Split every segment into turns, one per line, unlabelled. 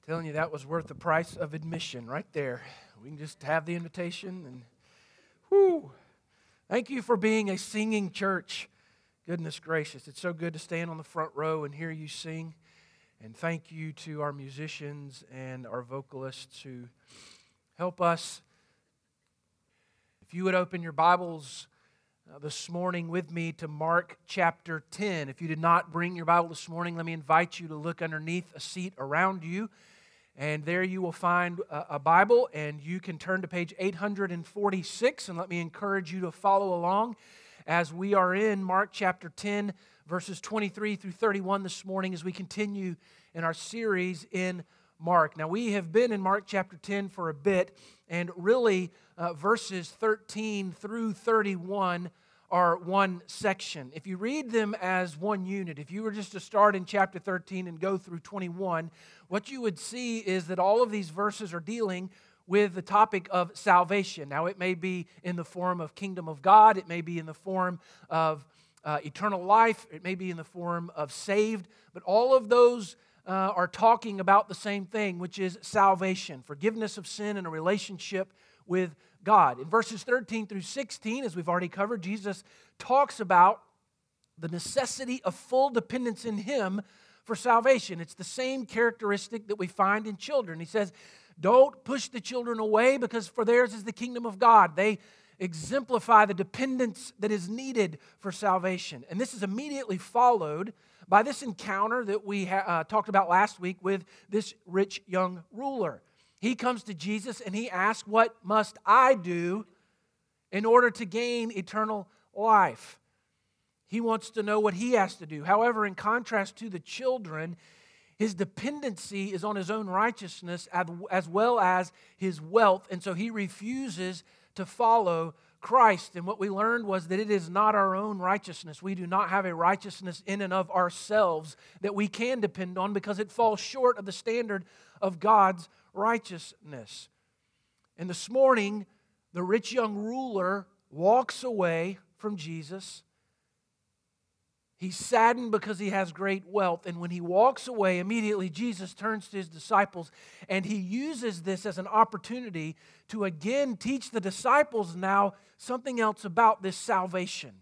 Telling you that was worth the price of admission right there. We can just have the invitation and whoo. Thank you for being a singing church. Goodness gracious, it's so good to stand on the front row and hear you sing. And thank you to our musicians and our vocalists who help us. If you would open your Bibles this morning with me to Mark chapter 10. If you did not bring your Bible this morning, let me invite you to look underneath a seat around you. And there you will find a Bible, and you can turn to page 846. And let me encourage you to follow along as we are in Mark chapter 10, verses 23 through 31 this morning as we continue in our series in Mark. Now, we have been in Mark chapter 10 for a bit, and really verses 13 through 31 are one section. If you read them as one unit, if you were just to start in chapter 13 and go through 21, what you would see is that all of these verses are dealing with the topic of salvation. Now, it may be in the form of kingdom of God, it may be in the form of eternal life, it may be in the form of saved, but all of those are talking about the same thing, which is salvation, forgiveness of sin and a relationship with God. In verses 13 through 16, as we've already covered, Jesus talks about the necessity of full dependence in Him for salvation. It's the same characteristic that we find in children. He says, don't push the children away because for theirs is the kingdom of God. They exemplify the dependence that is needed for salvation. And this is immediately followed by this encounter that we talked about last week with this rich young ruler. He comes to Jesus and he asks, what must I do in order to gain eternal life? He wants to know what he has to do. However, in contrast to the children, his dependency is on his own righteousness as well as his wealth, and so he refuses to follow Christ. And what we learned was that it is not our own righteousness. We do not have a righteousness in and of ourselves that we can depend on because it falls short of the standard of God's righteousness. And this morning, the rich young ruler walks away from Jesus. He's saddened because he has great wealth. And when he walks away, immediately Jesus turns to his disciples and he uses this as an opportunity to again teach the disciples now something else about this salvation.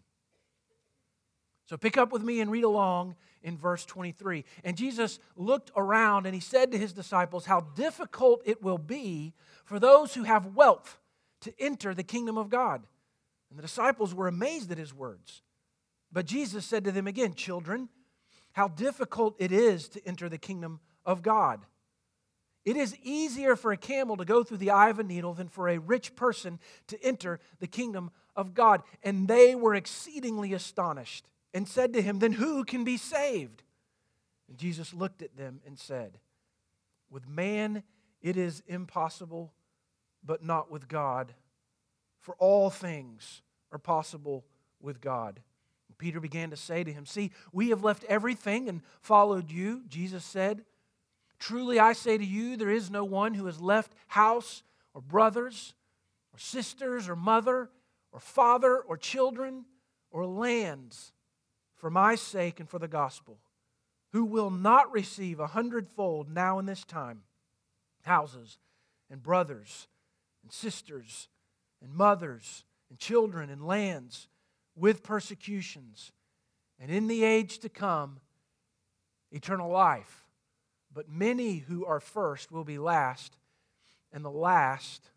So pick up with me and read along in verse 23. And Jesus looked around and he said to his disciples, how difficult it will be for those who have wealth to enter the kingdom of God. And the disciples were amazed at his words. But Jesus said to them again, children, how difficult it is to enter the kingdom of God. It is easier for a camel to go through the eye of a needle than for a rich person to enter the kingdom of God. And they were exceedingly astonished and said to him, then who can be saved? And Jesus looked at them and said, with man it is impossible, but not with God. For all things are possible with God. And Peter began to say to him, see, we have left everything and followed you. Jesus said, truly I say to you, there is no one who has left house or brothers or sisters or mother or father or children or lands for my sake and for the gospel, who will not receive 100-fold now in this time, houses and brothers and sisters and mothers and children and lands with persecutions, and in the age to come, eternal life. But many who are first will be last, and the last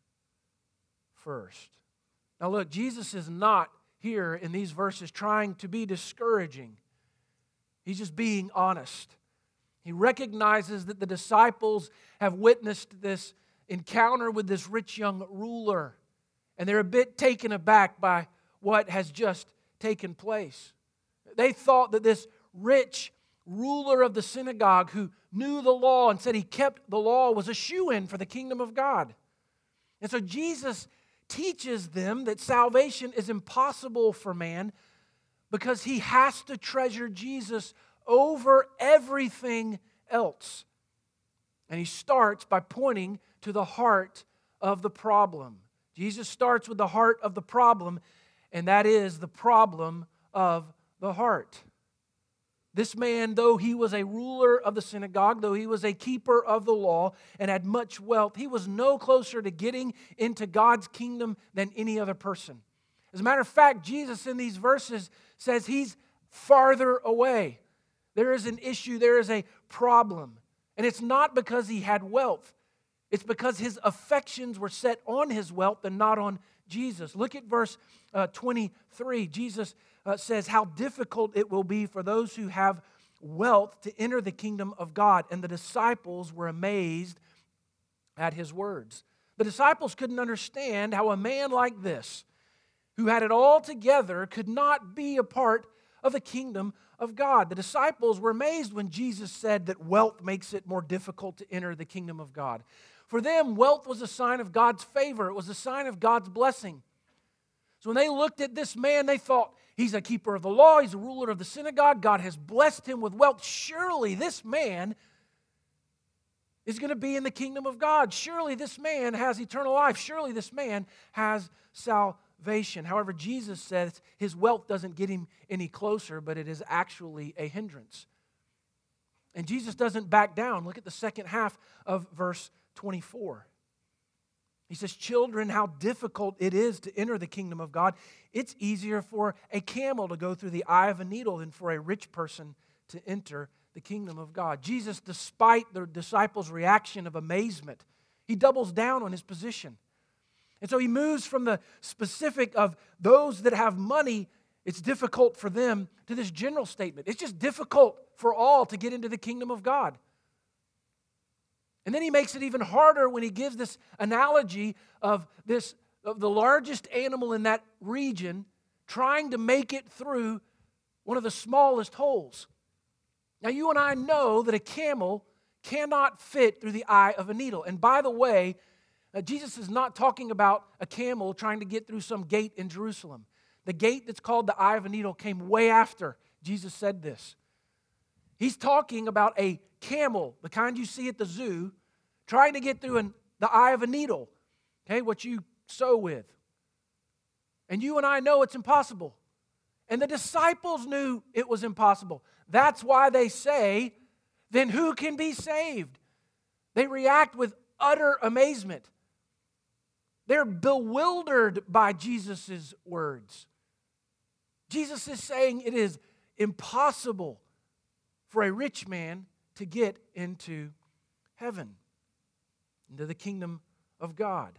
first. Now look, Jesus is not here in these verses trying to be discouraging. He's just being honest. He recognizes that the disciples have witnessed this encounter with this rich young ruler, and they're a bit taken aback by what has just taken place. They thought that this rich ruler of the synagogue who knew the law and said he kept the law was a shoo-in for the kingdom of God. And so Jesus teaches them that salvation is impossible for man because he has to treasure Jesus over everything else. And he starts by pointing to the heart of the problem. Jesus starts with the heart of the problem, and that is the problem of the heart. This man, though he was a ruler of the synagogue, though he was a keeper of the law and had much wealth, he was no closer to getting into God's kingdom than any other person. As a matter of fact, Jesus in these verses says he's farther away. There is an issue, there is a problem. And it's not because he had wealth. It's because his affections were set on his wealth and not on Jesus. Look at verse 23. Jesus says how difficult it will be for those who have wealth to enter the kingdom of God. And the disciples were amazed at his words. The disciples couldn't understand how a man like this, who had it all together, could not be a part of the kingdom of God. The disciples were amazed when Jesus said that wealth makes it more difficult to enter the kingdom of God. For them, wealth was a sign of God's favor. It was a sign of God's blessing. So when they looked at this man, they thought, he's a keeper of the law, he's a ruler of the synagogue, God has blessed him with wealth. Surely this man is going to be in the kingdom of God. Surely this man has eternal life. Surely this man has salvation. However, Jesus says his wealth doesn't get him any closer, but it is actually a hindrance. And Jesus doesn't back down. Look at the second half of verse 24. He says, children, how difficult it is to enter the kingdom of God. It's easier for a camel to go through the eye of a needle than for a rich person to enter the kingdom of God. Jesus, despite the disciples' reaction of amazement, he doubles down on his position. And so he moves from the specific of those that have money, it's difficult for them, to this general statement. It's just difficult for all to get into the kingdom of God. And then he makes it even harder when he gives this analogy of the largest animal in that region trying to make it through one of the smallest holes. Now, you and I know that a camel cannot fit through the eye of a needle. And by the way, Jesus is not talking about a camel trying to get through some gate in Jerusalem. The gate that's called the eye of a needle came way after Jesus said this. He's talking about a camel, the kind you see at the zoo, trying to get through the eye of a needle, okay, what you sew with. And you and I know it's impossible. And the disciples knew it was impossible. That's why they say, then who can be saved? They react with utter amazement. They're bewildered by Jesus' words. Jesus is saying it is impossible for a rich man to get into heaven, into the kingdom of God.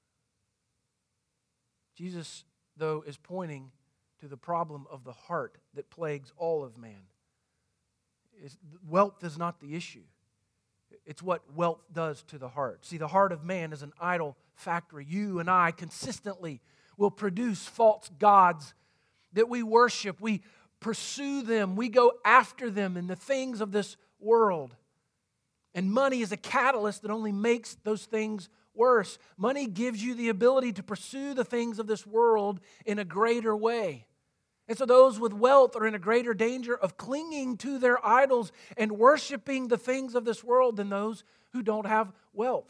Jesus, though, is pointing to the problem of the heart that plagues all of man. Wealth is not the issue. It's what wealth does to the heart. See, the heart of man is an idol factory. You and I consistently will produce false gods that we worship. We pursue them. We go after them in the things of this world. And money is a catalyst that only makes those things worse. Money gives you the ability to pursue the things of this world in a greater way. And so those with wealth are in a greater danger of clinging to their idols and worshiping the things of this world than those who don't have wealth.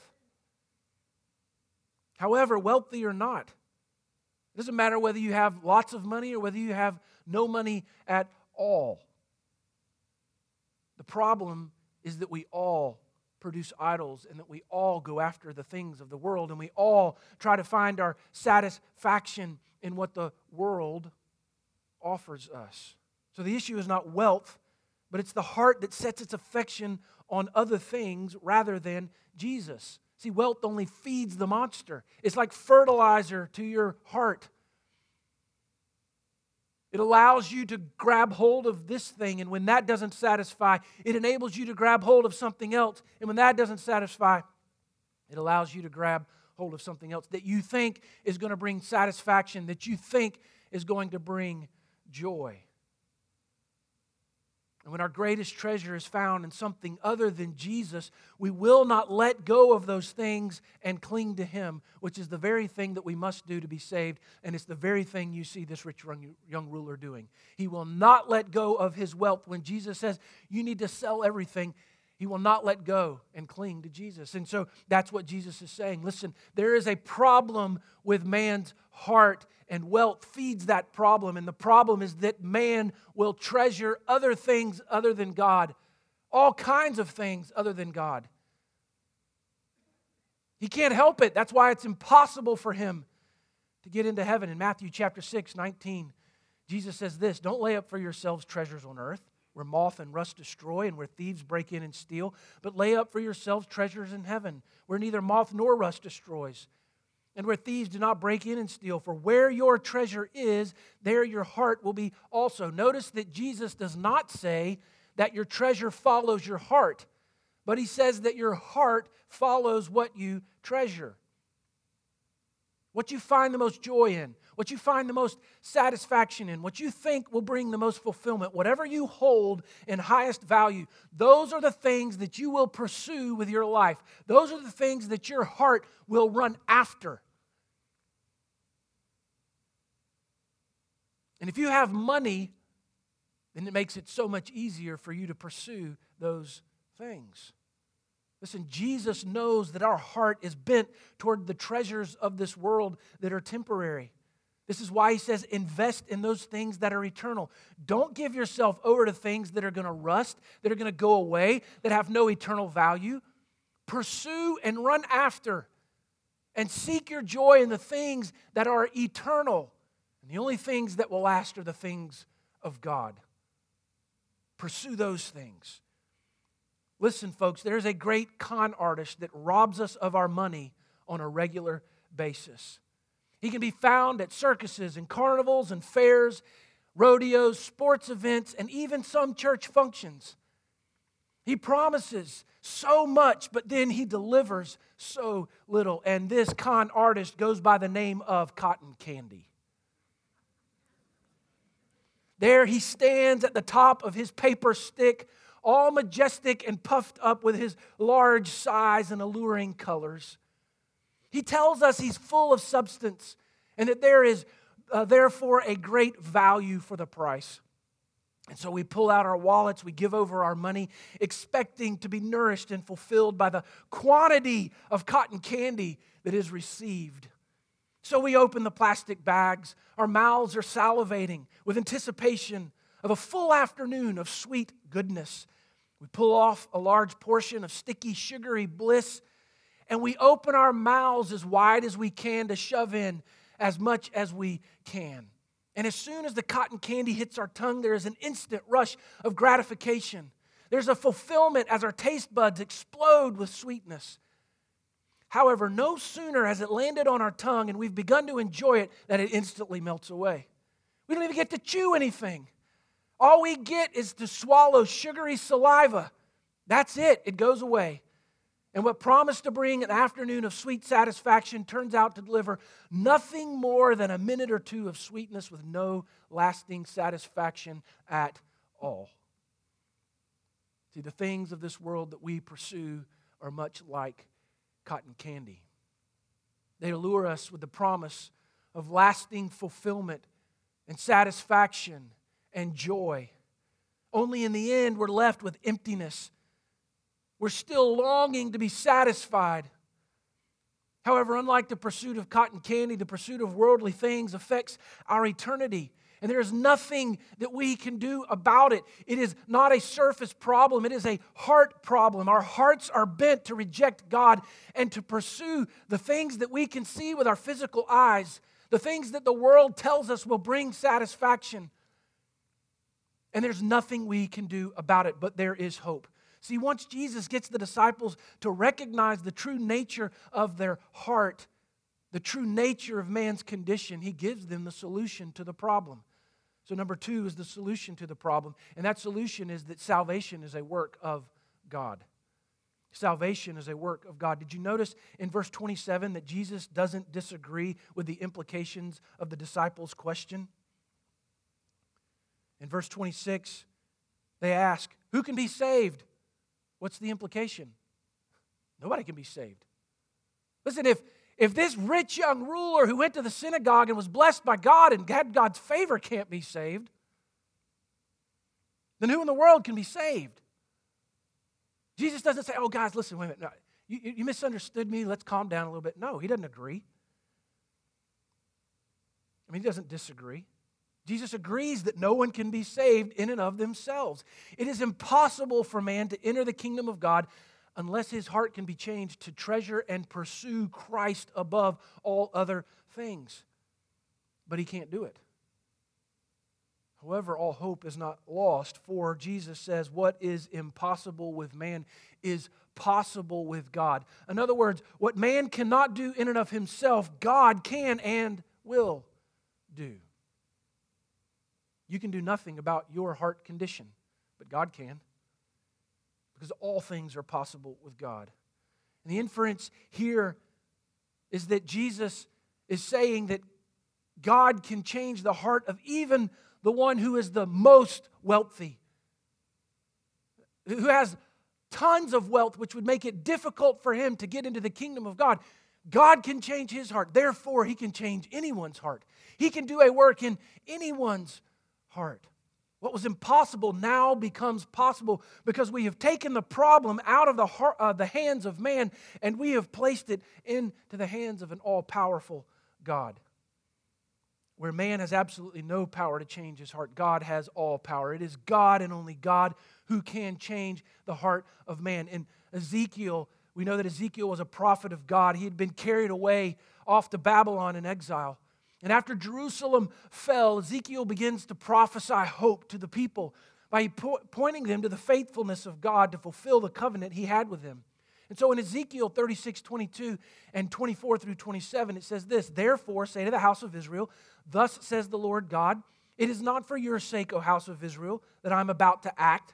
However, wealthy or not, it doesn't matter whether you have lots of money or whether you have no money at all. The problem is that we all produce idols and that we all go after the things of the world and we all try to find our satisfaction in what the world offers us. So the issue is not wealth, but it's the heart that sets its affection on other things rather than Jesus. See, wealth only feeds the monster. It's like fertilizer to your heart. It allows you to grab hold of this thing, and when that doesn't satisfy, it enables you to grab hold of something else. And when that doesn't satisfy, it allows you to grab hold of something else that you think is going to bring satisfaction, that you think is going to bring joy. And when our greatest treasure is found in something other than Jesus, we will not let go of those things and cling to Him, which is the very thing that we must do to be saved, and it's the very thing you see this rich young ruler doing. He will not let go of his wealth. When Jesus says, you need to sell everything, He will not let go and cling to Jesus. And so that's what Jesus is saying. Listen, there is a problem with man's heart, and wealth feeds that problem. And the problem is that man will treasure other things other than God, all kinds of things other than God. He can't help it. That's why it's impossible for him to get into heaven. In Matthew chapter 6:19, Jesus says this, "Don't lay up for yourselves treasures on earth, where moth and rust destroy and where thieves break in and steal, but lay up for yourselves treasures in heaven, where neither moth nor rust destroys, and where thieves do not break in and steal. For where your treasure is, there your heart will be also." Notice that Jesus does not say that your treasure follows your heart, but he says that your heart follows what you treasure. What you find the most joy in, what you find the most satisfaction in, what you think will bring the most fulfillment, whatever you hold in highest value, those are the things that you will pursue with your life. Those are the things that your heart will run after. And if you have money, then it makes it so much easier for you to pursue those things. Listen, Jesus knows that our heart is bent toward the treasures of this world that are temporary. This is why he says, invest in those things that are eternal. Don't give yourself over to things that are going to rust, that are going to go away, that have no eternal value. Pursue and run after and seek your joy in the things that are eternal. And the only things that will last are the things of God. Pursue those things. Listen, folks, there's a great con artist that robs us of our money on a regular basis. He can be found at circuses and carnivals and fairs, rodeos, sports events, and even some church functions. He promises so much, but then he delivers so little. And this con artist goes by the name of Cotton Candy. There he stands at the top of his paper stick, all majestic and puffed up with his large size and alluring colors. He tells us he's full of substance and that there is therefore a great value for the price. And so we pull out our wallets, we give over our money, expecting to be nourished and fulfilled by the quantity of cotton candy that is received. So we open the plastic bags, our mouths are salivating with anticipation of a full afternoon of sweet goodness. We pull off a large portion of sticky, sugary bliss, and we open our mouths as wide as we can to shove in as much as we can. And as soon as the cotton candy hits our tongue, there is an instant rush of gratification. There's a fulfillment as our taste buds explode with sweetness. However, no sooner has it landed on our tongue and we've begun to enjoy it than it instantly melts away. We don't even get to chew anything. All we get is to swallow sugary saliva. That's it. It goes away. And what promised to bring an afternoon of sweet satisfaction turns out to deliver nothing more than a minute or two of sweetness with no lasting satisfaction at all. See, the things of this world that we pursue are much like cotton candy. They allure us with the promise of lasting fulfillment and satisfaction and joy. Only in the end, we're left with emptiness. We're still longing to be satisfied. However, unlike the pursuit of cotton candy, the pursuit of worldly things affects our eternity. And there is nothing that we can do about it. It is not a surface problem. It is a heart problem. Our hearts are bent to reject God and to pursue the things that we can see with our physical eyes, the things that the world tells us will bring satisfaction. And there's nothing we can do about it, but there is hope. See, once Jesus gets the disciples to recognize the true nature of their heart, the true nature of man's condition, he gives them the solution to the problem. So number 2 is the solution to the problem, and that solution is that salvation is a work of God. Salvation is a work of God. Did you notice in verse 27 that Jesus doesn't disagree with the implications of the disciples' question? In verse 26, they ask, who can be saved? What's the implication? Nobody can be saved. Listen, if this rich young ruler who went to the synagogue and was blessed by God and had God's favor can't be saved, then who in the world can be saved? Jesus doesn't say, oh, guys, listen, wait a minute. No, you misunderstood me. Let's calm down a little bit. No, he doesn't agree. I mean, he doesn't disagree. Jesus agrees that no one can be saved in and of themselves. It is impossible for man to enter the kingdom of God unless his heart can be changed to treasure and pursue Christ above all other things. But he can't do it. However, all hope is not lost, for Jesus says what is impossible with man is possible with God. In other words, what man cannot do in and of himself, God can and will do. You can do nothing about your heart condition, but God can, because all things are possible with God. And the inference here is that Jesus is saying that God can change the heart of even the one who is the most wealthy, who has tons of wealth, which would make it difficult for him to get into the kingdom of God. God can change his heart. Therefore, he can change anyone's heart. He can do a work in anyone's heart. What was impossible now becomes possible because we have taken the problem out of the hands of man and we have placed it into the hands of an all-powerful God. Where man has absolutely no power to change his heart, God has all power. It is God and only God who can change the heart of man. In Ezekiel, we know that Ezekiel was a prophet of God. He had been carried away off to Babylon in exile. And after Jerusalem fell, Ezekiel begins to prophesy hope to the people by pointing them to the faithfulness of God to fulfill the covenant he had with them. And so in Ezekiel 36:22 and 24 through 27, it says this, "Therefore say to the house of Israel, thus says the Lord God, it is not for your sake, O house of Israel, that I am about to act,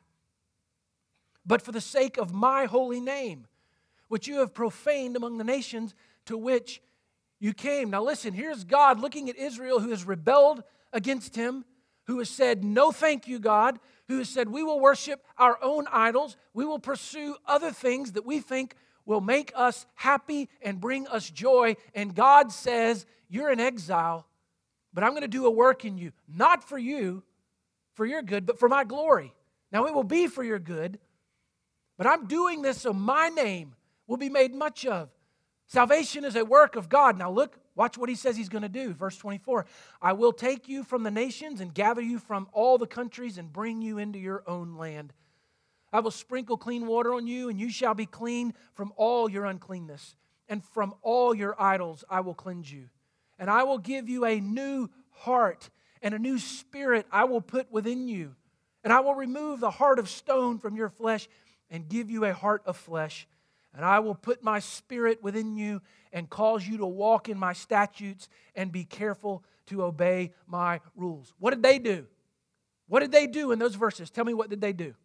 but for the sake of my holy name, which you have profaned among the nations to which you came." Now listen, here's God looking at Israel who has rebelled against him, who has said, no thank you, God, who has said, we will worship our own idols, we will pursue other things that we think will make us happy and bring us joy. And God says, you're in exile, but I'm going to do a work in you, not for you, for your good, but for my glory. Now it will be for your good, but I'm doing this so my name will be made much of. Salvation is a work of God. Now look, watch what he says he's going to do. Verse 24, "I will take you from the nations and gather you from all the countries and bring you into your own land. I will sprinkle clean water on you, and you shall be clean from all your uncleanness. And from all your idols I will cleanse you. And I will give you a new heart, and a new spirit I will put within you. And I will remove the heart of stone from your flesh and give you a heart of flesh. And I will put my spirit within you and cause you to walk in my statutes and be careful to obey my rules." What did they do? What did they do in those verses? Tell me, what did they do?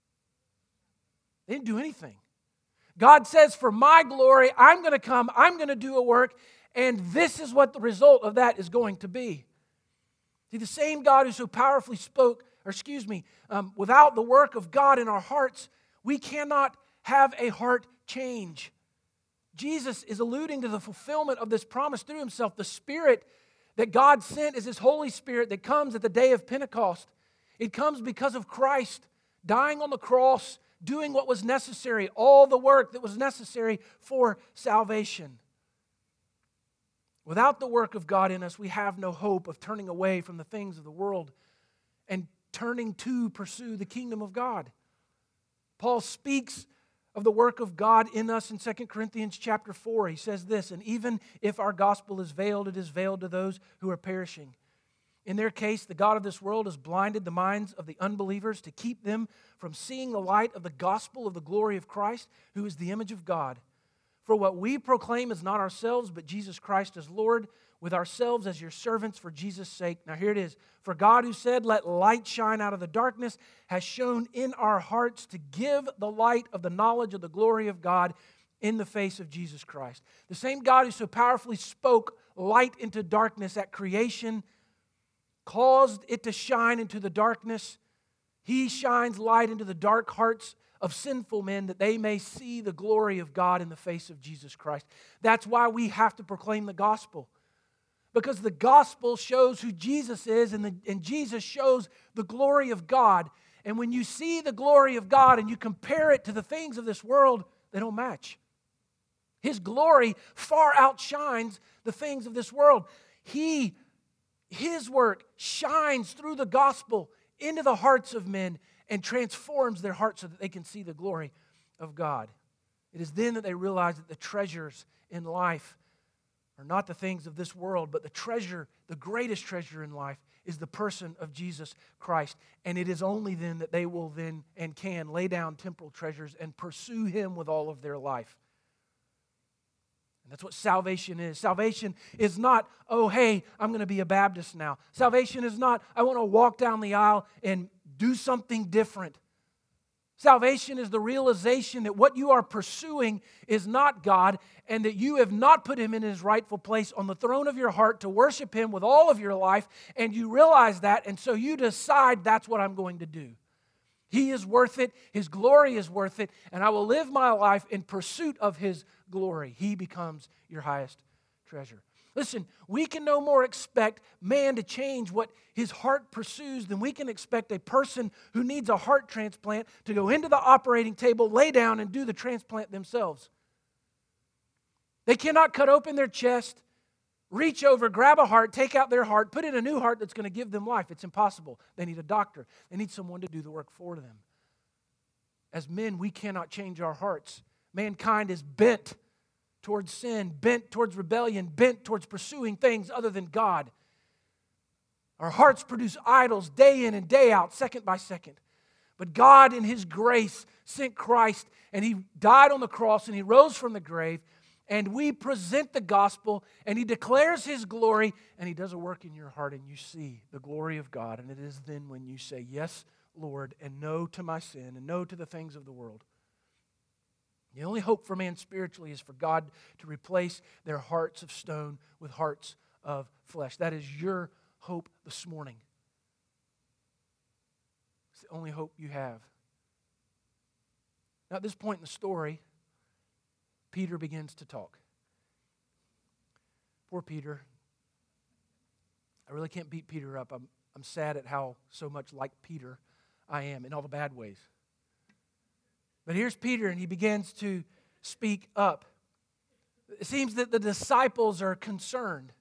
They didn't do anything. God says, for my glory, I'm going to come, I'm going to do a work, and this is what the result of that is going to be. See, the same God who so powerfully spoke, without the work of God in our hearts, we cannot have a heart change. Jesus is alluding to the fulfillment of this promise through himself. The Spirit that God sent is his Holy Spirit that comes at the day of Pentecost. It comes because of Christ dying on the cross, doing what was necessary, all the work that was necessary for salvation. Without the work of God in us, we have no hope of turning away from the things of the world and turning to pursue the kingdom of God. Paul speaks of the work of God in us in 2 Corinthians chapter 4. He says this, "And even if our gospel is veiled, it is veiled to those who are perishing. In their case, the God of this world has blinded the minds of the unbelievers to keep them from seeing the light of the gospel of the glory of Christ, who is the image of God. For what we proclaim is not ourselves, but Jesus Christ as Lord, with ourselves as your servants for Jesus' sake." Now here it is. "For God, who said, 'Let light shine out of the darkness,' has shone in our hearts to give the light of the knowledge of the glory of God in the face of Jesus Christ." The same God who so powerfully spoke light into darkness at creation, caused it to shine into the darkness. He shines light into the dark hearts of sinful men that they may see the glory of God in the face of Jesus Christ. That's why we have to proclaim the gospel. Because the gospel shows who Jesus is, and Jesus shows the glory of God. And when you see the glory of God and you compare it to the things of this world, they don't match. His glory far outshines the things of this world. His work shines through the gospel into the hearts of men and transforms their hearts so that they can see the glory of God. It is then that they realize that the treasures in life are not the things of this world, but the greatest treasure in life is the person of Jesus Christ. And it is only then that they will then and can lay down temporal treasures and pursue Him with all of their life. And that's what salvation is. Salvation is not, oh, hey, I'm going to be a Baptist now. Salvation is not, I want to walk down the aisle and do something different. Salvation is the realization that what you are pursuing is not God and that you have not put Him in His rightful place on the throne of your heart to worship Him with all of your life, and you realize that, and so you decide that's what I'm going to do. He is worth it, His glory is worth it, and I will live my life in pursuit of His glory. He becomes your highest treasure. Listen, we can no more expect man to change what his heart pursues than we can expect a person who needs a heart transplant to go into the operating table, lay down, and do the transplant themselves. They cannot cut open their chest, reach over, grab a heart, take out their heart, put in a new heart that's going to give them life. It's impossible. They need a doctor. They need someone to do the work for them. As men, we cannot change our hearts. Mankind is bent towards sin, bent towards rebellion, bent towards pursuing things other than God. Our hearts produce idols day in and day out, second by second. But God in His grace sent Christ, and He died on the cross, and He rose from the grave, and we present the gospel, and He declares His glory, and He does a work in your heart, and you see the glory of God. And it is then when you say, yes, Lord, and no to my sin, and no to the things of the world. The only hope for man spiritually is for God to replace their hearts of stone with hearts of flesh. That is your hope this morning. It's the only hope you have. Now, at this point in the story, Peter begins to talk. Poor Peter. I really can't beat Peter up. I'm sad at how so much like Peter I am in all the bad ways. But here's Peter, and he begins to speak up. It seems that the disciples are concerned.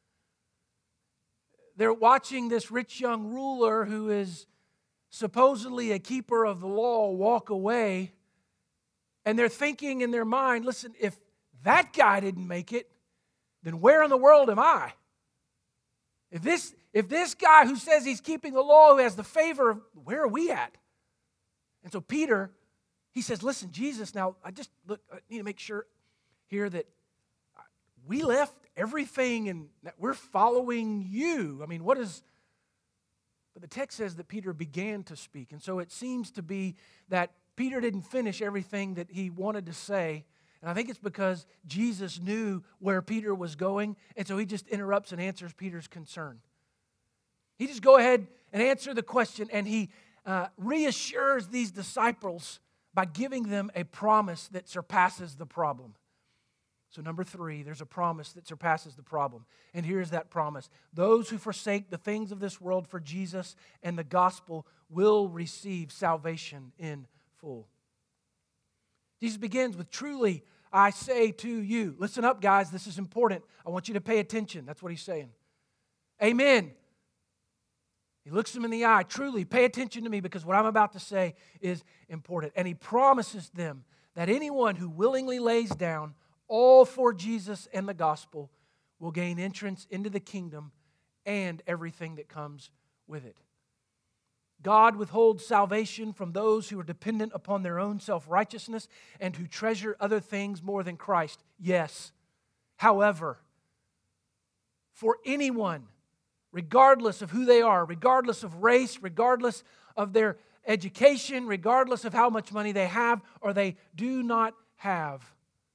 They're watching this rich young ruler who is supposedly a keeper of the law walk away, and they're thinking in their mind, listen, if that guy didn't make it, then where in the world am I? If this guy who says he's keeping the law, who has the favor of, where are we at? And so Peter, he says, listen, Jesus, now I need to make sure here that we left everything and that we're following you. I mean, but the text says that Peter began to speak. And so it seems to be that Peter didn't finish everything that he wanted to say. And I think it's because Jesus knew where Peter was going. And so he just interrupts and answers Peter's concern. He just go ahead and answer the question. And he reassures these disciples by giving them a promise that surpasses the problem. So number 3, there's a promise that surpasses the problem. And here's that promise. Those who forsake the things of this world for Jesus and the gospel will receive salvation in full. Jesus begins with, truly, I say to you. Listen up, guys. This is important. I want you to pay attention. That's what he's saying. Amen. He looks them in the eye. Truly, pay attention to me because what I'm about to say is important. And he promises them that anyone who willingly lays down all for Jesus and the gospel will gain entrance into the kingdom and everything that comes with it. God withholds salvation from those who are dependent upon their own self-righteousness and who treasure other things more than Christ. Yes. However, for anyone, regardless of who they are, regardless of race, regardless of their education, regardless of how much money they have or they do not have,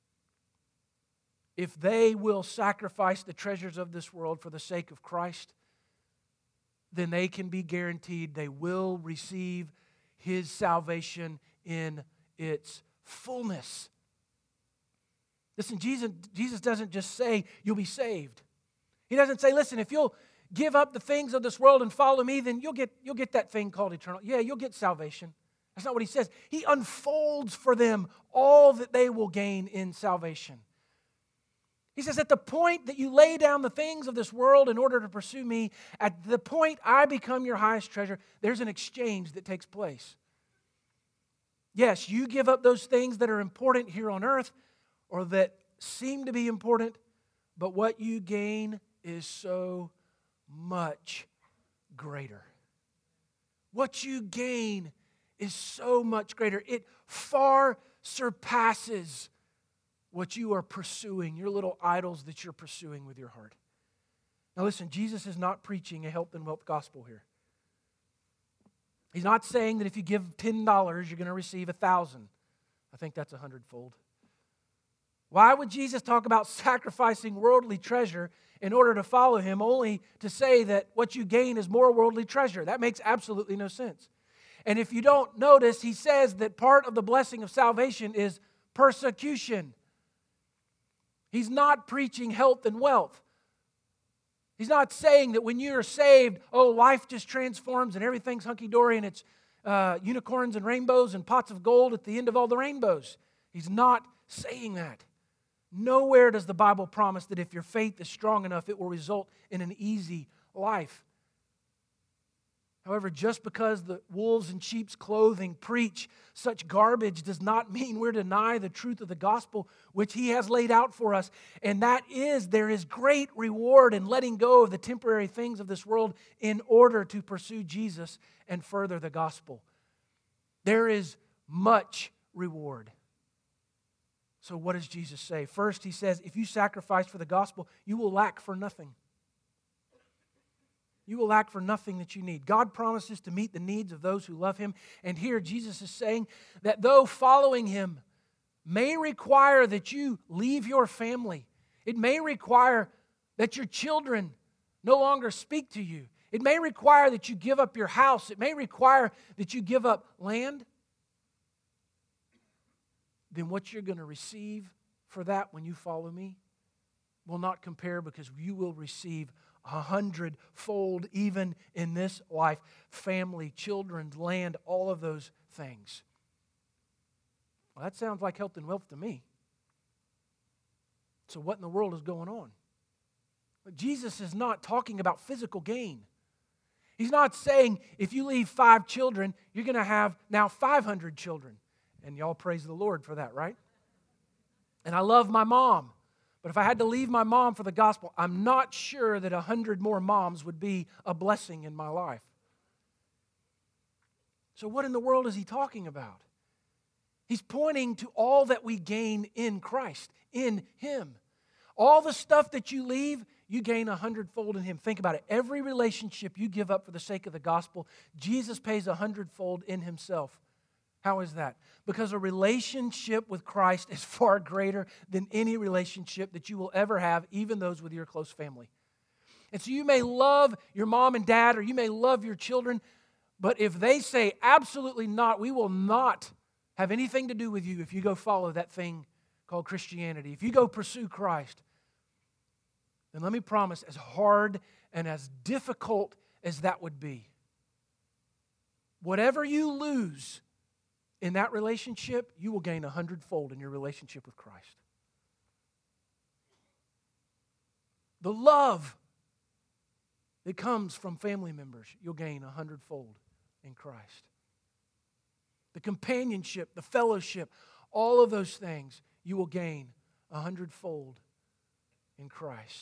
if they will sacrifice the treasures of this world for the sake of Christ, then they can be guaranteed they will receive His salvation in its fullness. Listen, Jesus doesn't just say you'll be saved. He doesn't say, listen, if you'll give up the things of this world and follow me, then you'll get that thing called eternal. Yeah, you'll get salvation. That's not what he says. He unfolds for them all that they will gain in salvation. He says, at the point that you lay down the things of this world in order to pursue me, at the point I become your highest treasure, there's an exchange that takes place. Yes, you give up those things that are important here on earth or that seem to be important, but what you gain is so much greater. What you gain is so much greater. It far surpasses what you are pursuing, your little idols that you're pursuing with your heart. Now listen, Jesus is not preaching a health and wealth gospel here. He's not saying that if you give $10, you're going to receive 1,000. I think that's 100-fold. Why would Jesus talk about sacrificing worldly treasure in order to follow him, only to say that what you gain is more worldly treasure? That makes absolutely no sense. And if you don't notice, he says that part of the blessing of salvation is persecution. He's not preaching health and wealth. He's not saying that when you're saved, life just transforms and everything's hunky-dory and it's unicorns and rainbows and pots of gold at the end of all the rainbows. He's not saying that. Nowhere does the Bible promise that if your faith is strong enough, it will result in an easy life. However, just because the wolves in sheep's clothing preach such garbage does not mean we're deny the truth of the gospel which he has laid out for us. And that is, there is great reward in letting go of the temporary things of this world in order to pursue Jesus and further the gospel. There is much reward. So what does Jesus say? First, he says, if you sacrifice for the gospel, you will lack for nothing. You will lack for nothing that you need. God promises to meet the needs of those who love him. And here Jesus is saying that though following him may require that you leave your family, it may require that your children no longer speak to you. It may require that you give up your house. It may require that you give up land. Then what you're going to receive for that when you follow me will not compare, because you will receive 100-fold even in this life. Family, children, land, all of those things. Well, that sounds like health and wealth to me. So what in the world is going on? But Jesus is not talking about physical gain. He's not saying if you leave 5 children, you're going to have now 500 children. And y'all praise the Lord for that, right? And I love my mom. But if I had to leave my mom for the gospel, I'm not sure that 100 more moms would be a blessing in my life. So what in the world is he talking about? He's pointing to all that we gain in Christ, in him. All the stuff that you leave, you gain 100-fold in him. Think about it. Every relationship you give up for the sake of the gospel, Jesus pays 100-fold in himself. How is that? Because a relationship with Christ is far greater than any relationship that you will ever have, even those with your close family. And so you may love your mom and dad, or you may love your children, but if they say, absolutely not, we will not have anything to do with you if you go follow that thing called Christianity, if you go pursue Christ, then let me promise, as hard and as difficult as that would be, whatever you lose in that relationship, you will gain 100-fold in your relationship with Christ. The love that comes from family members, you'll gain 100-fold in Christ. The companionship, the fellowship, all of those things, you will gain 100-fold in Christ.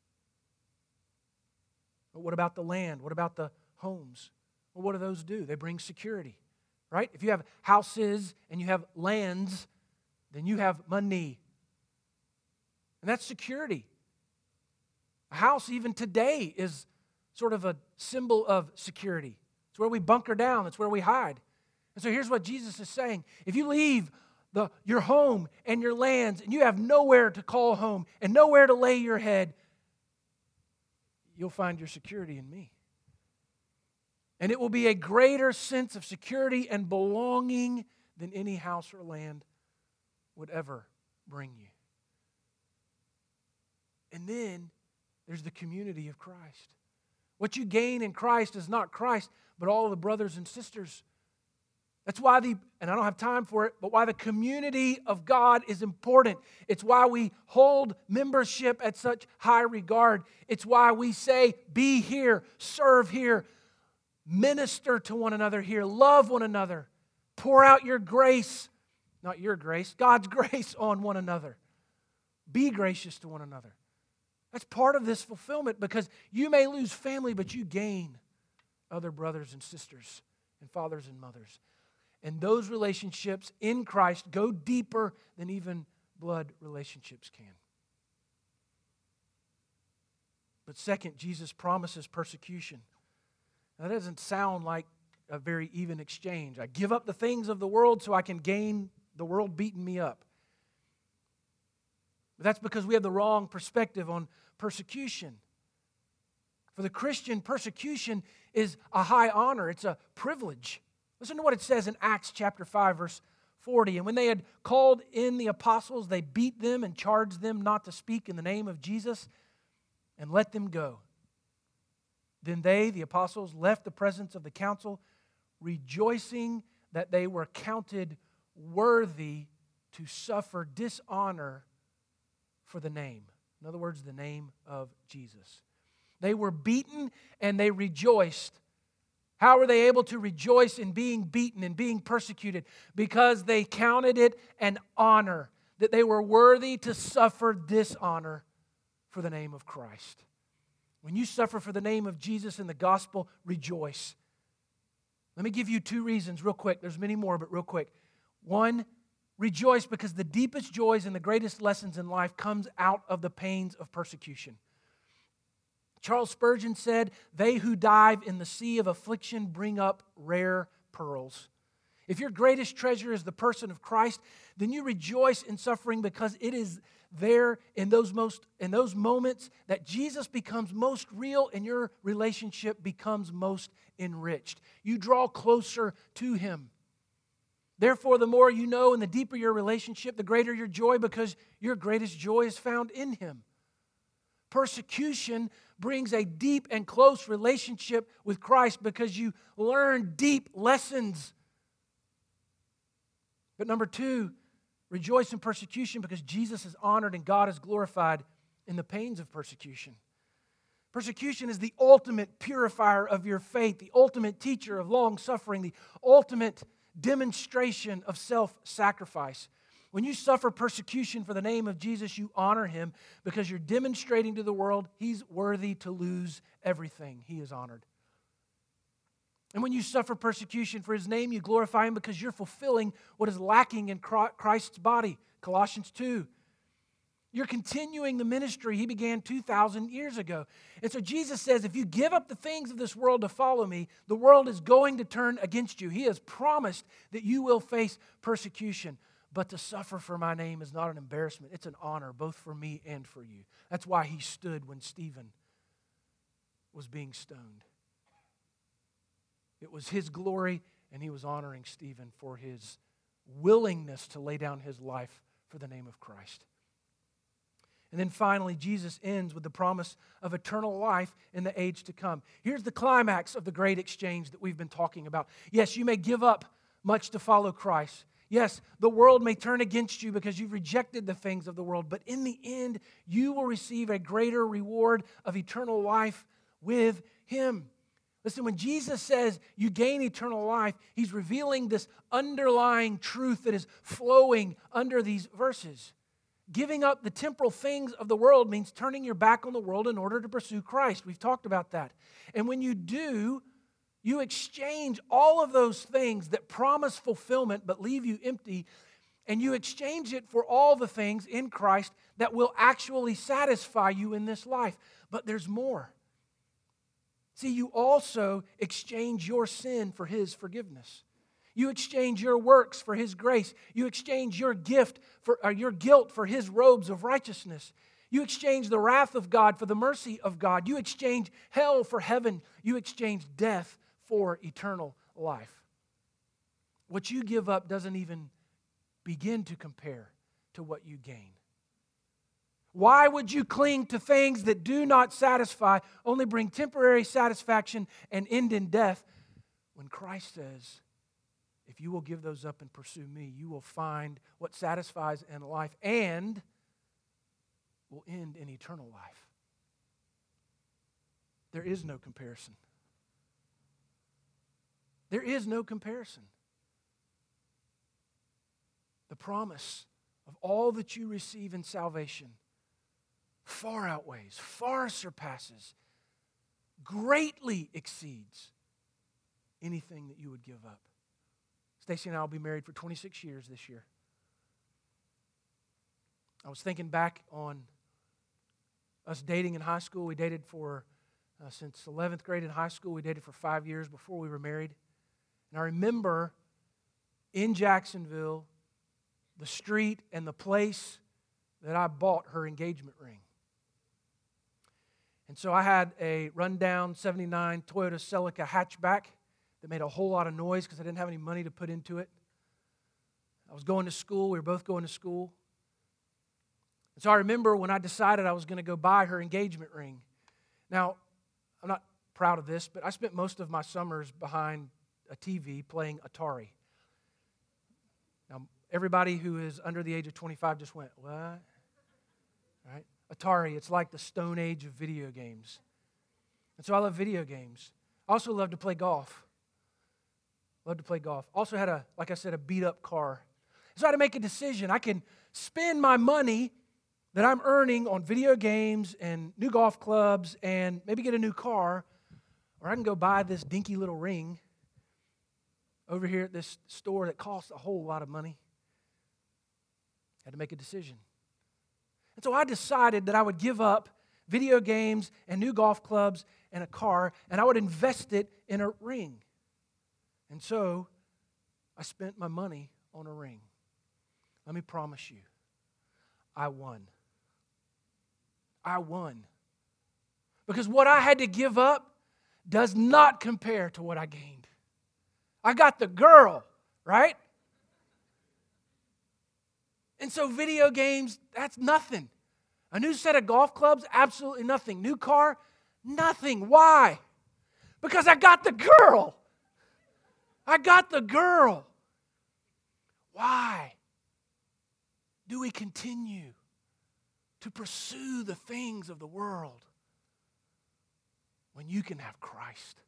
But what about the land? What about the homes? Well, what do those do? They bring security. Right? If you have houses and you have lands, then you have money. And that's security. A house even today is sort of a symbol of security. It's where we bunker down. It's where we hide. And so here's what Jesus is saying. If you leave your home and your lands and you have nowhere to call home and nowhere to lay your head, you'll find your security in me. And it will be a greater sense of security and belonging than any house or land would ever bring you. And then there's the community of Christ. What you gain in Christ is not Christ, but all of the brothers and sisters. That's why and I don't have time for it, but why the community of God is important. It's why we hold membership at such high regard. It's why we say, be here, serve here, minister to one another here, love one another, pour out your grace, not your grace, God's grace on one another. Be gracious to one another. That's part of this fulfillment, because you may lose family, but you gain other brothers and sisters and fathers and mothers. And those relationships in Christ go deeper than even blood relationships can. But second, Jesus promises persecution. Now, that doesn't sound like a very even exchange. I give up the things of the world so I can gain the world beating me up. But that's because we have the wrong perspective on persecution. For the Christian, persecution is a high honor. It's a privilege. Listen to what it says in Acts chapter 5, verse 40. And when they had called in the apostles, they beat them and charged them not to speak in the name of Jesus and let them go. Then they, the apostles, left the presence of the council, rejoicing that they were counted worthy to suffer dishonor for the name. In other words, the name of Jesus. They were beaten and they rejoiced. How were they able to rejoice in being beaten and being persecuted? Because they counted it an honor, that they were worthy to suffer dishonor for the name of Christ. When you suffer for the name of Jesus in the gospel, rejoice. Let me give you two reasons real quick. There's many more, but real quick. One, rejoice because the deepest joys and the greatest lessons in life comes out of the pains of persecution. Charles Spurgeon said, "They who dive in the sea of affliction bring up rare pearls." If your greatest treasure is the person of Christ, then you rejoice in suffering because it is there in those moments that Jesus becomes most real and your relationship becomes most enriched. You draw closer to Him. Therefore, the more you know and the deeper your relationship, the greater your joy, because your greatest joy is found in Him. Persecution brings a deep and close relationship with Christ because you learn deep lessons. But number two, rejoice in persecution because Jesus is honored and God is glorified in the pains of persecution. Persecution is the ultimate purifier of your faith, the ultimate teacher of long suffering, the ultimate demonstration of self-sacrifice. When you suffer persecution for the name of Jesus, you honor Him because you're demonstrating to the world He's worthy to lose everything. He is honored. And when you suffer persecution for His name, you glorify Him because you're fulfilling what is lacking in Christ's body. Colossians 2. You're continuing the ministry He began 2,000 years ago. And so Jesus says, if you give up the things of this world to follow Me, the world is going to turn against you. He has promised that you will face persecution. But to suffer for My name is not an embarrassment. It's an honor, both for Me and for you. That's why He stood when Stephen was being stoned. It was His glory, and He was honoring Stephen for his willingness to lay down his life for the name of Christ. And then finally, Jesus ends with the promise of eternal life in the age to come. Here's the climax of the great exchange that we've been talking about. Yes, you may give up much to follow Christ. Yes, the world may turn against you because you've rejected the things of the world, but in the end, you will receive a greater reward of eternal life with Him. Listen, when Jesus says you gain eternal life, He's revealing this underlying truth that is flowing under these verses. Giving up the temporal things of the world means turning your back on the world in order to pursue Christ. We've talked about that. And when you do, you exchange all of those things that promise fulfillment but leave you empty, and you exchange it for all the things in Christ that will actually satisfy you in this life. But there's more. See, you also exchange your sin for His forgiveness. You exchange your works for His grace. You exchange your guilt for His robes of righteousness. You exchange the wrath of God for the mercy of God. You exchange hell for heaven. You exchange death for eternal life. What you give up doesn't even begin to compare to what you gain. Why would you cling to things that do not satisfy, only bring temporary satisfaction and end in death, when Christ says, if you will give those up and pursue me, you will find what satisfies in life and will end in eternal life. There is no comparison. There is no comparison. The promise of all that you receive in salvation far outweighs, far surpasses, greatly exceeds anything that you would give up. Stacy and I will be married for 26 years this year. I was thinking back on us dating in high school. We dated for, since 11th grade in high school, we dated for 5 years before we were married. And I remember in Jacksonville, the street and the place that I bought her engagement ring. And so I had a rundown 79 Toyota Celica hatchback that made a whole lot of noise because I didn't have any money to put into it. I was going to school. We were both going to school. And so I remember when I decided I was going to go buy her engagement ring. Now, I'm not proud of this, but I spent most of my summers behind a TV playing Atari. Now, everybody who is under the age of 25 just went, what? Right? Atari, it's like the Stone Age of video games. And so I love video games. I also love to play golf. Love to play golf. Also had like I said, a beat-up car. So I had to make a decision. I can spend my money that I'm earning on video games and new golf clubs and maybe get a new car, or I can go buy this dinky little ring over here at this store that costs a whole lot of money. Had to make a decision. And so I decided that I would give up video games and new golf clubs and a car, and I would invest it in a ring. And so I spent my money on a ring. Let me promise you, I won. I won. Because what I had to give up does not compare to what I gained. I got the girl, right? And so video games, that's nothing. A new set of golf clubs, absolutely nothing. New car, nothing. Why? Because I got the girl. I got the girl. Why do we continue to pursue the things of the world when you can have Christ?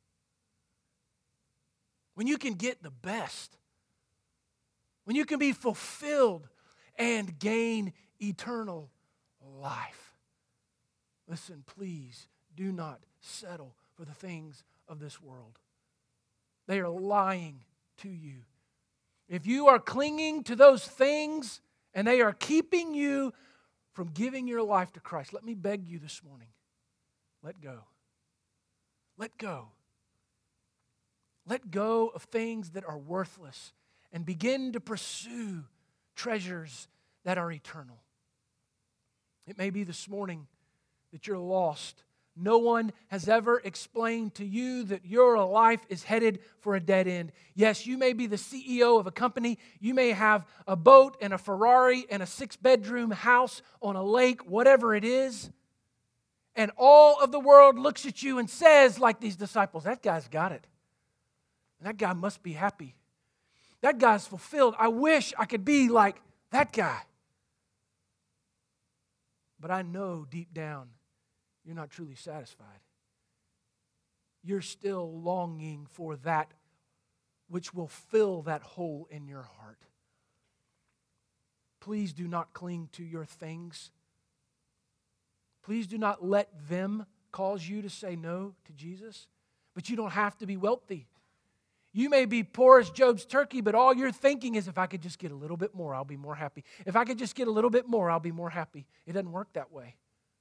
When you can get the best? When you can be fulfilled and gain eternal life? Listen, please do not settle for the things of this world. They are lying to you. If you are clinging to those things and they are keeping you from giving your life to Christ, let me beg you this morning, let go. Let go. Let go of things that are worthless and begin to pursue treasures that are eternal. It may be this morning that you're lost. No one has ever explained to you that your life is headed for a dead end. Yes, you may be the CEO of a company. You may have a boat and a Ferrari and a 6-bedroom house on a lake, whatever it is. And all of the world looks at you and says, like these disciples, that guy's got it. That guy must be happy. That guy's fulfilled. I wish I could be like that guy. But I know deep down, you're not truly satisfied. You're still longing for that which will fill that hole in your heart. Please do not cling to your things. Please do not let them cause you to say no to Jesus. But you don't have to be wealthy. You may be poor as Job's turkey, but all you're thinking is, if I could just get a little bit more, I'll be more happy. If I could just get a little bit more, I'll be more happy. It doesn't work that way.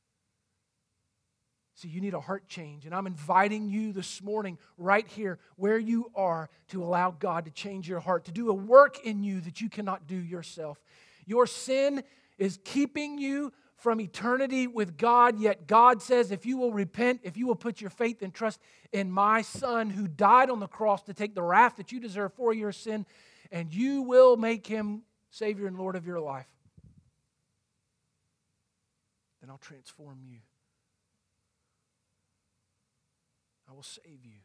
See, you need a heart change. And I'm inviting you this morning, right here, where you are, to allow God to change your heart, to do a work in you that you cannot do yourself. Your sin is keeping you from eternity with God, yet God says, if you will repent, if you will put your faith and trust in my Son who died on the cross to take the wrath that you deserve for your sin, and you will make him Savior and Lord of your life, and I'll transform you. I will save you.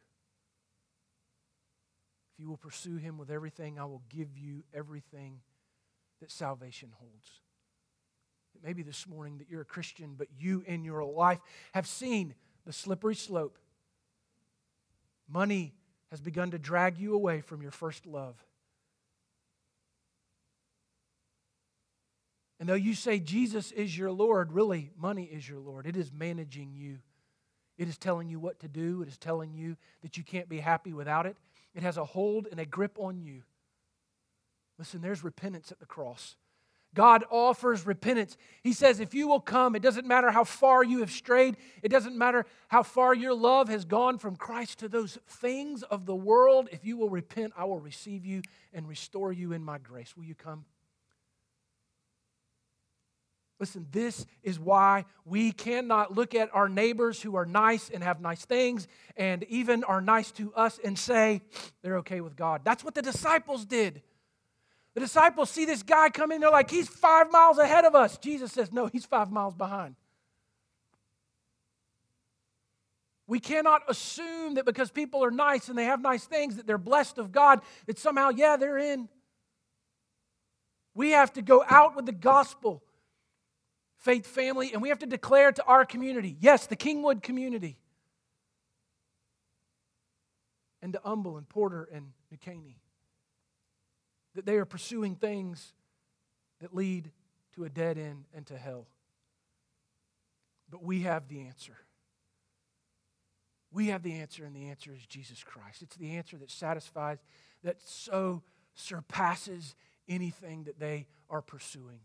If you will pursue Him with everything, I will give you everything that salvation holds. It may be this morning that you're a Christian, but you in your life have seen the slippery slope. Money has begun to drag you away from your first love. And though you say Jesus is your Lord, really, money is your Lord. It is managing you. It is telling you what to do. It is telling you that you can't be happy without it. It has a hold and a grip on you. Listen, there's repentance at the cross. God offers repentance. He says, if you will come, it doesn't matter how far you have strayed. It doesn't matter how far your love has gone from Christ to those things of the world. If you will repent, I will receive you and restore you in my grace. Will you come? Listen, this is why we cannot look at our neighbors who are nice and have nice things and even are nice to us and say they're okay with God. That's what the disciples did. The disciples see this guy come in, they're like, he's 5 miles ahead of us. Jesus says, no, he's 5 miles behind. We cannot assume that because people are nice and they have nice things, that they're blessed of God, that somehow, yeah, they're in. We have to go out with the gospel, Faith Family, and we have to declare to our community, yes, the Kingwood community, and to Humble and Porter and New Caney, that they are pursuing things that lead to a dead end and to hell. But we have the answer. We have the answer, and the answer is Jesus Christ. It's the answer that satisfies, that so surpasses anything that they are pursuing.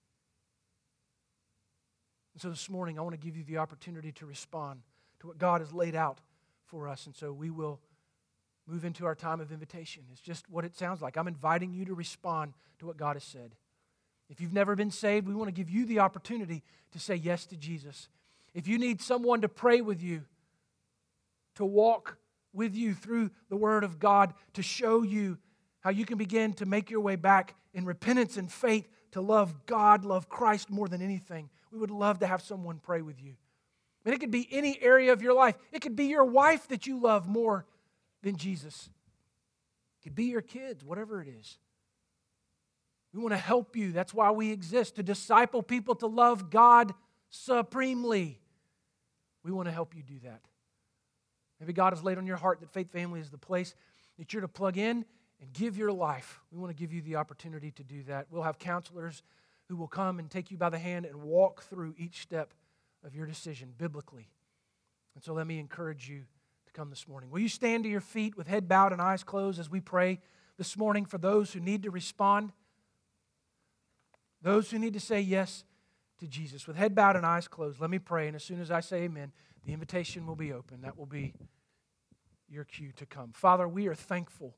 And so this morning, I want to give you the opportunity to respond to what God has laid out for us. And so we will move into our time of invitation. It's just what it sounds like. I'm inviting you to respond to what God has said. If you've never been saved, we want to give you the opportunity to say yes to Jesus. If you need someone to pray with you, to walk with you through the Word of God, to show you how you can begin to make your way back in repentance and faith to love God, love Christ more than anything, we would love to have someone pray with you. And it could be any area of your life. It could be your wife that you love more than Jesus. It could be your kids, whatever it is. We want to help you. That's why we exist, to disciple people to love God supremely. We want to help you do that. Maybe God has laid on your heart that Faith Family is the place that you're to plug in and give your life. We want to give you the opportunity to do that. We'll have counselors who will come and take you by the hand and walk through each step of your decision biblically. And so let me encourage you to come this morning. Will you stand to your feet with head bowed and eyes closed as we pray this morning for those who need to respond, those who need to say yes to Jesus? With head bowed and eyes closed, let me pray, and as soon as I say amen, the invitation will be open. That will be your cue to come. Father, we are thankful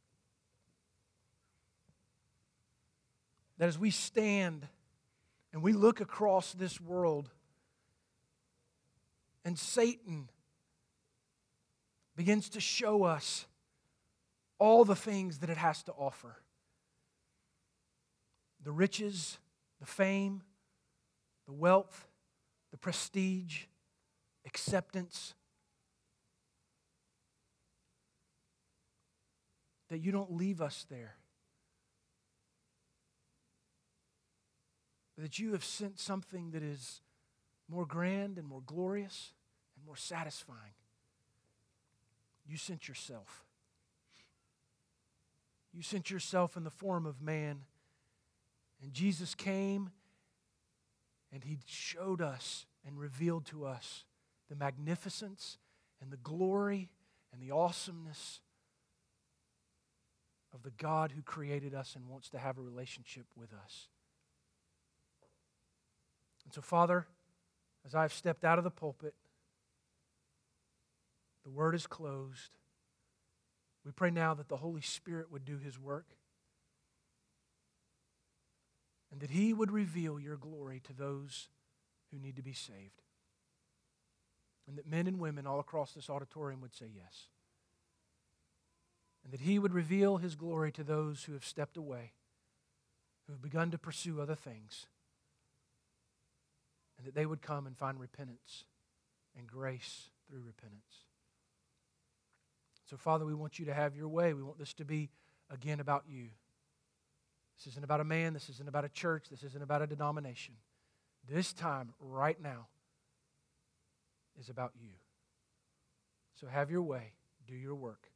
that as we stand and we look across this world and Satan begins to show us all the things that it has to offer, the riches, the fame, the wealth, the prestige, acceptance, that you don't leave us there. That you have sent something that is more grand and more glorious and more satisfying. You sent yourself. You sent yourself in the form of man. And Jesus came and He showed us and revealed to us the magnificence and the glory and the awesomeness of the God who created us and wants to have a relationship with us. And so, Father, as I've stepped out of the pulpit, the Word is closed. We pray now that the Holy Spirit would do His work and that He would reveal your glory to those who need to be saved. And that men and women all across this auditorium would say yes. And that He would reveal His glory to those who have stepped away, who have begun to pursue other things. and that they would come and find repentance and grace through repentance. So, Father, we want you to have your way. We want this to be, again, about you. This isn't about a man. This isn't about a church. This isn't about a denomination. This time, right now, is about you. So have your way. Do your work.